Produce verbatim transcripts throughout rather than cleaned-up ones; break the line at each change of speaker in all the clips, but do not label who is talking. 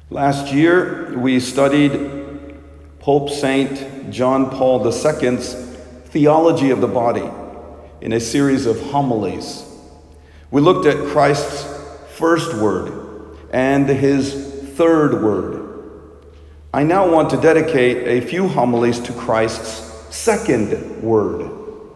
Last year, we studied Pope Saint John Paul the Second's Theology of the Body in a series of homilies. We looked at Christ's first word and his third word. I now want to dedicate a few homilies to Christ's second word.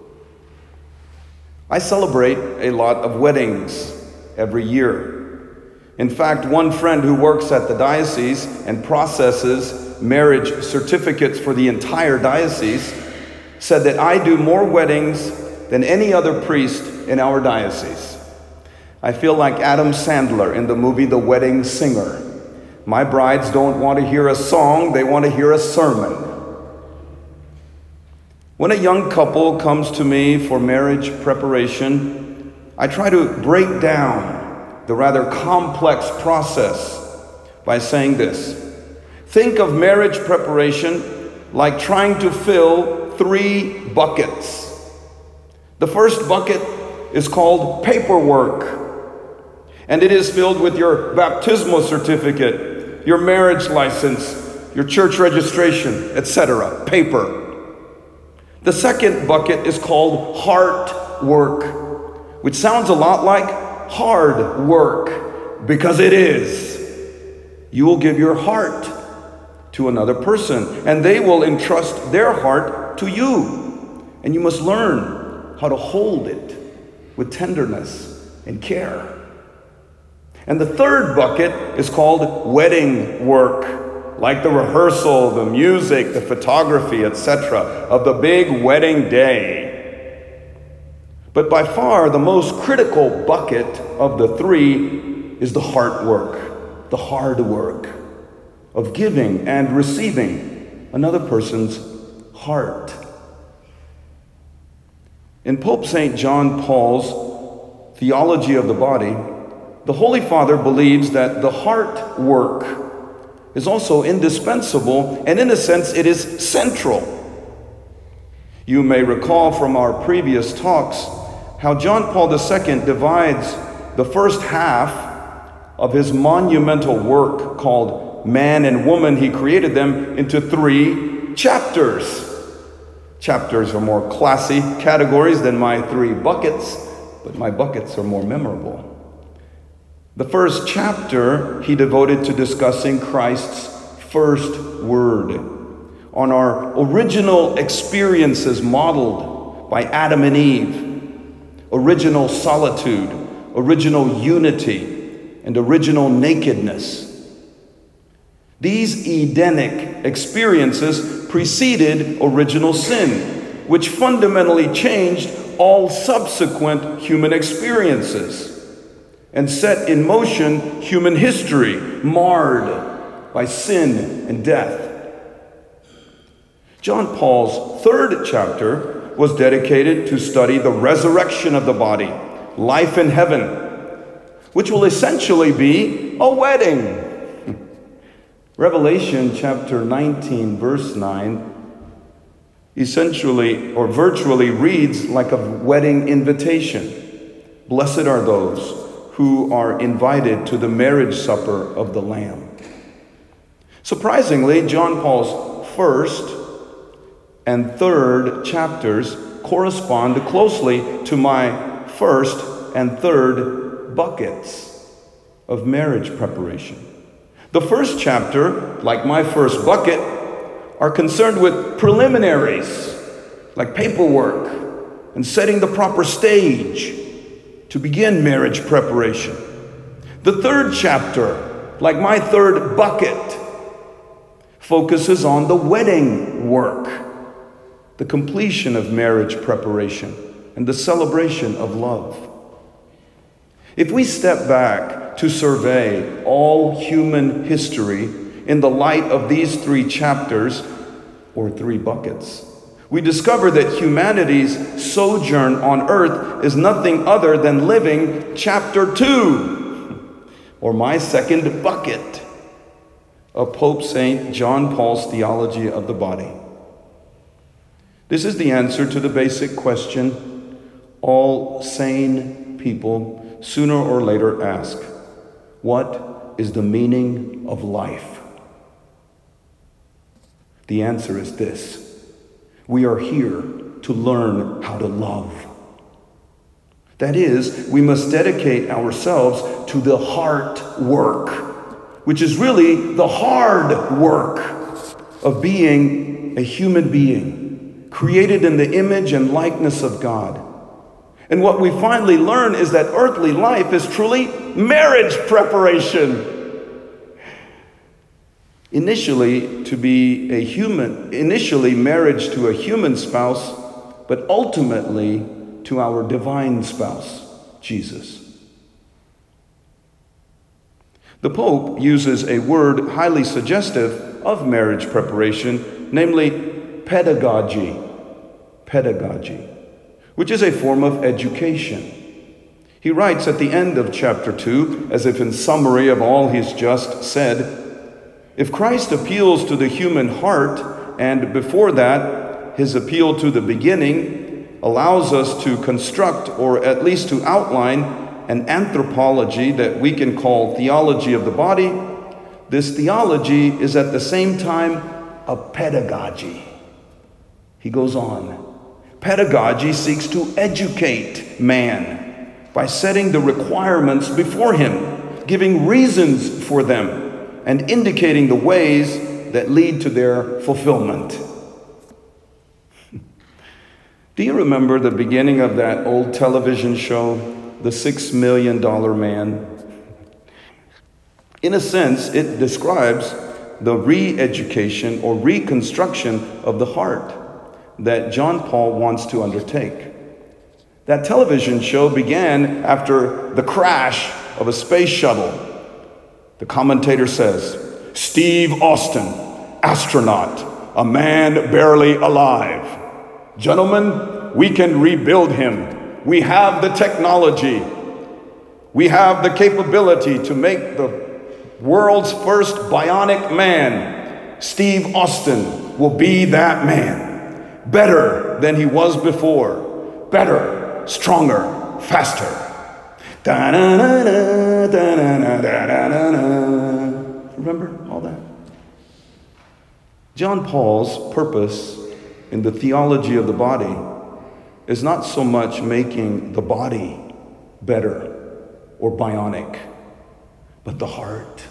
I celebrate a lot of weddings every year. In fact, one friend who works at the diocese and processes marriage certificates for the entire diocese said that I do more weddings than any other priest in our diocese. I feel like Adam Sandler in the movie The Wedding Singer. My brides don't want to hear a song, they want to hear a sermon. When a young couple comes to me for marriage preparation, I try to break down the rather complex process by saying this. Think of marriage preparation like trying to fill three buckets. The first bucket is called paperwork, and it is filled with your baptismal certificate, your marriage license, your church registration, et cetera. Paper. The second bucket is called heart work, which sounds a lot like hard work, because it is. You will give your heart to another person, and they will entrust their heart to you. And you must learn how to hold it with tenderness and care. And the third bucket is called wedding work, like the rehearsal, the music, the photography, et cetera, of the big wedding day. But by far the most critical bucket of the three is the heart work, the hard work of giving and receiving another person's heart. In Pope Saint John Paul's Theology of the Body, the Holy Father believes that the heart work is also indispensable, and in a sense it is central. You may recall from our previous talks how John Paul the Second divides the first half of his monumental work called Man and Woman. He created them into three chapters. Chapters are more classy categories than my three buckets, but my buckets are more memorable. The first chapter he devoted to discussing Christ's first word, on our original experiences modeled by Adam and Eve, original solitude, original unity, and original nakedness. These Edenic experiences preceded original sin, which fundamentally changed all subsequent human experiences and set in motion human history, marred by sin and death. John Paul's third chapter was dedicated to study the resurrection of the body, life in heaven, which will essentially be a wedding. Revelation chapter nineteen, verse nine, essentially or virtually reads like a wedding invitation. Blessed are those who are invited to the marriage supper of the Lamb. Surprisingly, John Paul's first and third chapters correspond closely to my first and third buckets of marriage preparation. The first chapter, like my first bucket, are concerned with preliminaries, like paperwork and setting the proper stage to begin marriage preparation. The third chapter, like my third bucket, focuses on the wedding work, the completion of marriage preparation, and the celebration of love. If we step back to survey all human history in the light of these three chapters, or three buckets, we discover that humanity's sojourn on earth is nothing other than living chapter two, or my second bucket, of Pope Saint John Paul's Theology of the Body. This is the answer to the basic question all sane people sooner or later ask: what is the meaning of life? The answer is this: we are here to learn how to love. That is, we must dedicate ourselves to the heart work, which is really the hard work of being a human being, created in the image and likeness of God. And what we finally learn is that earthly life is truly marriage preparation. Initially, to be a human, initially marriage to a human spouse, but ultimately to our divine spouse, Jesus. The Pope uses a word highly suggestive of marriage preparation, namely pedagogy. Pedagogy, which is a form of education. He writes at the end of chapter two, as if in summary of all he's just said, if Christ appeals to the human heart, and before that, his appeal to the beginning allows us to construct, or at least to outline, an anthropology that we can call theology of the body, this theology is at the same time a pedagogy. He goes on. Pedagogy seeks to educate man by setting the requirements before him, giving reasons for them, and indicating the ways that lead to their fulfillment. Do you remember the beginning of that old television show, The Six Million Dollar Man? In a sense, it describes the re-education or reconstruction of the heart that John Paul wants to undertake. That television show began after the crash of a space shuttle. The commentator says, Steve Austin, astronaut, a man barely alive. Gentlemen, we can rebuild him. We have the technology. We have the capability to make the world's first bionic man. Steve Austin will be that man. Better than he was before. Better, stronger, faster. Da-na-na-na, da-na-na, da-na-na-na. Remember all that? John Paul's purpose in the theology of the body is not so much making the body better or bionic, but the heart.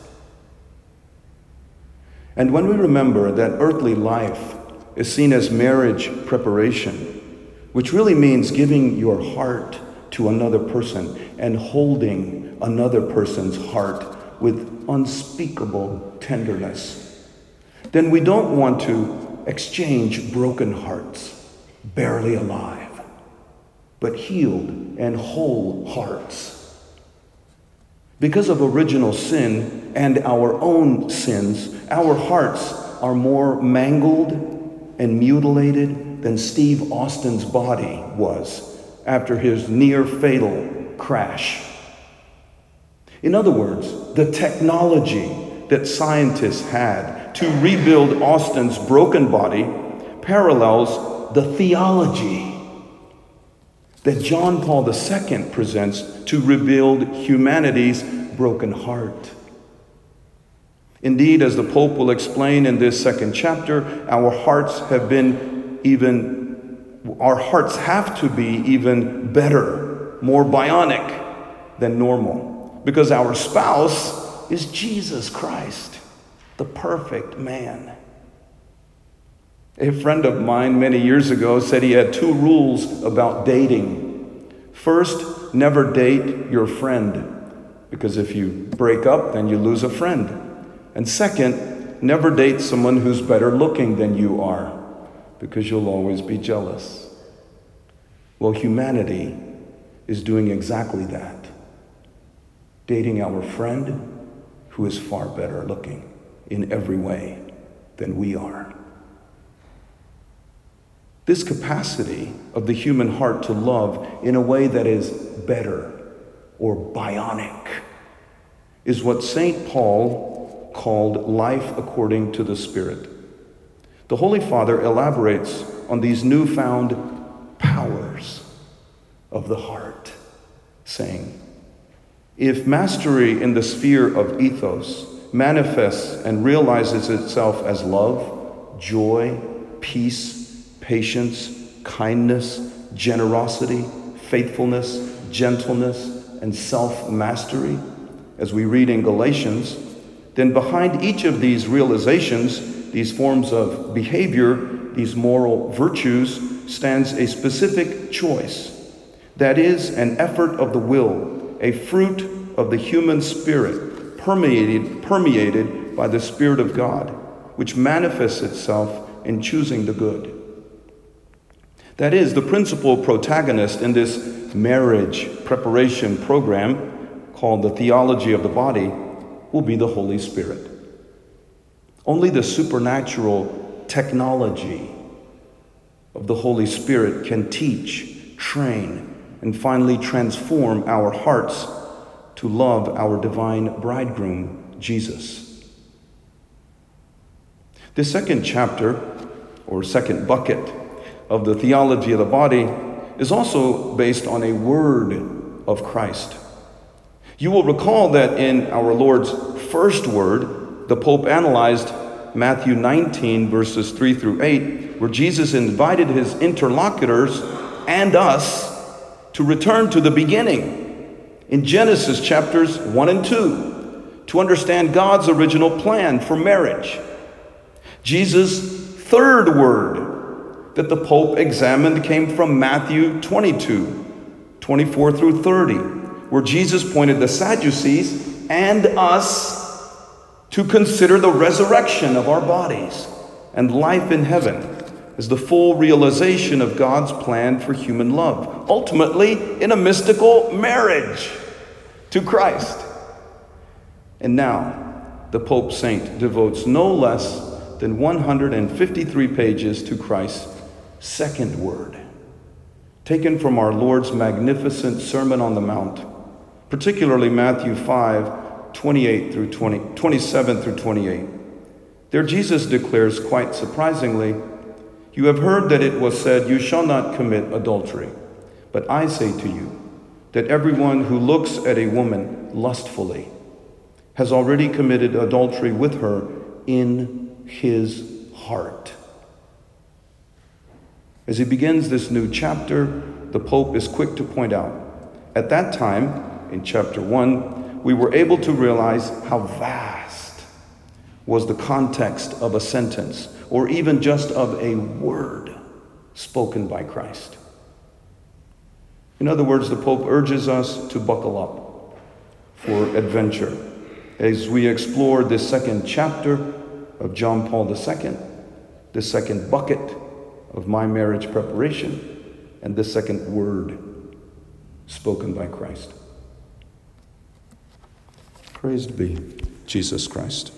And when we remember that earthly life is seen as marriage preparation, which really means giving your heart to another person and holding another person's heart with unspeakable tenderness, then we don't want to exchange broken hearts, barely alive, but healed and whole hearts. Because of original sin and our own sins, our hearts are more mangled and mutilated than Steve Austin's body was after his near-fatal crash. In other words, the technology that scientists had to rebuild Austin's broken body parallels the theology that John Paul the Second presents to rebuild humanity's broken heart. Indeed, as the Pope will explain in this second chapter, our hearts have been even Our hearts have to be even better, more bionic than normal, because our spouse is Jesus Christ, the perfect man. A friend of mine many years ago said he had two rules about dating. First, never date your friend, because if you break up, then you lose a friend. And second, never date someone who's better looking than you are, because you'll always be jealous. Well, humanity is doing exactly that. Dating our friend who is far better looking in every way than we are. This capacity of the human heart to love in a way that is better or bionic is what Saint Paul called life according to the Spirit. The Holy Father elaborates on these newfound powers of the heart, saying, If mastery in the sphere of ethos manifests and realizes itself as love, joy, peace, patience, kindness, generosity, faithfulness, gentleness, and self-mastery, as we read in Galatians, then behind each of these realizations, these forms of behavior, these moral virtues, stands a specific choice. That is, an effort of the will, a fruit of the human spirit, permeated, permeated by the Spirit of God, which manifests itself in choosing the good. That is, the principal protagonist in this marriage preparation program, called the Theology of the Body, will be the Holy Spirit. Only the supernatural technology of the Holy Spirit can teach, train, and finally transform our hearts to love our divine bridegroom, Jesus. The second chapter, or second bucket, of the Theology of the Body is also based on a word of Christ. You will recall that in our Lord's first word, the Pope analyzed Matthew nineteen, verses three through eight, where Jesus invited his interlocutors and us to return to the beginning in Genesis chapters one and two to understand God's original plan for marriage. Jesus' third word that the Pope examined came from Matthew twenty-two, twenty-four through thirty, where Jesus pointed the Sadducees and us to consider the resurrection of our bodies and life in heaven as the full realization of God's plan for human love, ultimately in a mystical marriage to Christ. And now, the Pope Saint devotes no less than one hundred fifty-three pages to Christ's second word, taken from our Lord's magnificent Sermon on the Mount, particularly Matthew five, twenty-eight through twenty, twenty-seven through twenty-eight. There Jesus declares quite surprisingly, "You have heard that it was said, 'You shall not commit adultery.' But I say to you that everyone who looks at a woman lustfully has already committed adultery with her in his heart." As he begins this new chapter, the Pope is quick to point out, at that time, in chapter one, we were able to realize how vast was the context of a sentence, or even just of a word spoken by Christ. In other words, the Pope urges us to buckle up for adventure as we explore this second chapter of John Paul the Second, the second bucket of my marriage preparation, and the second word spoken by Christ. Praised be Jesus Christ.